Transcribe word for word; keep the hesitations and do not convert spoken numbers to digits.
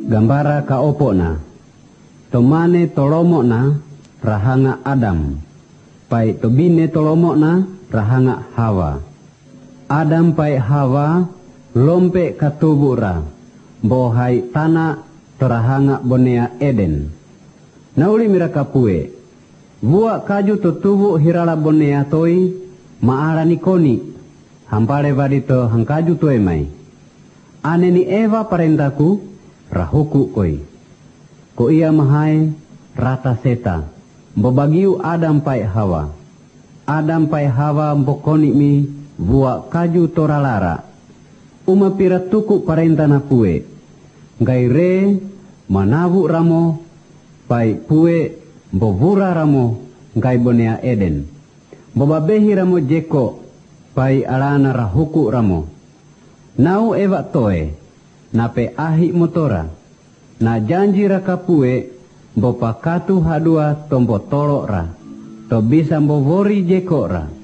Gambara ka opona. Tomane tolomokna rahanga Adam. Pai tobine tolomokna rahanga Hawa. Adam pai Hawa lompe katubura. Bohai tanah terahanga bonea Eden. Nauli miraka pue. Buat kaju tutubu hirala bonea toi maara nikoni. Hampare vadito hangkaju toe mai. Ane ni Eva parentaku rahuku koi. Ko ia mahai rata seta. Bobagiu Adam pai Hawa. Adam pai Hawa mbokoni mi buat kaju toralara. Uma pira tuku parentana pue. Gaire manavu ramo pai pue bovura ramo gai bonea Eden. Bobabehi ramo jeko pai alana rahuku ramo. Nau Eva toe nape ahi motora. Na janji raka pue bopakatu hadua tombo tolok ra. To bisa mbovori jeko ra.